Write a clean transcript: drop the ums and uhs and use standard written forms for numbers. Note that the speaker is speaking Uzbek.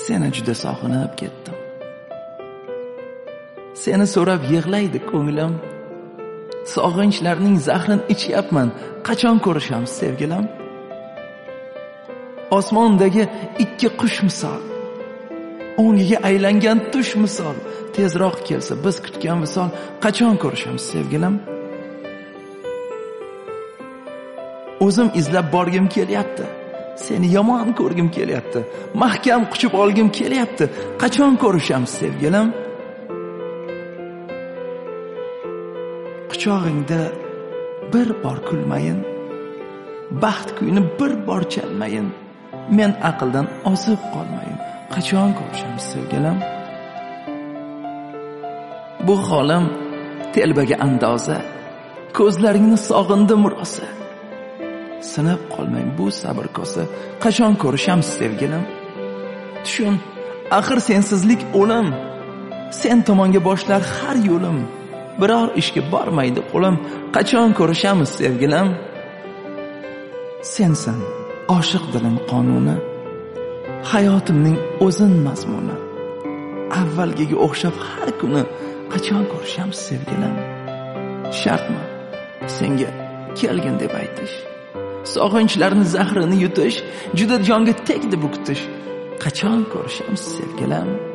Seni juda sog'inib ketdim. Seni so'rab yig'laydi ko'nglim. Sog'inchlarning zahrini ichyapman. Qachon ko'rishamiz sevgilim? Osmondagi ikki qush misol, o'ngiga aylangan tush misol, tezroq kelsa biz kutgan misol, qachon ko'rishamiz sevgilim? O'zim izlab borgim kelyapti. Seni yomon ko'rgim kelyapti. Mahkam quchib olgim kelyapti. Qachon ko'rishamiz sevgilim? Quchog'ingda bir bor kulmayin. Baxt kuyini bir bor chalmayin. Men aqldan ozib qolmayin. Qachon ko'rishamiz sevgilim? Bu holim telbaga andoza. Ko'zlaringni sog'indim rosa. Sinib qolmang bu sabr kosa. Qachon ko'rishamiz sevgilim? Tushun, axir sensizlik o'lim. Sen tomonga boshlar har yo'lim. Biror ishga bormaydi qo'lim. Qachon ko'rishamiz sevgilim? Sensan oshiq dilim qonuni, hayotimning o'zin mazmuni. Avvalgiga o'xshab har kuni qachon ko'rishamiz sevgilim? Shartmi senga kelgin deb aytish? Sog'inchlarni zahrini yutish, juda jonga tegdi bu kutish. Qachon ko'rishamiz sevgilim?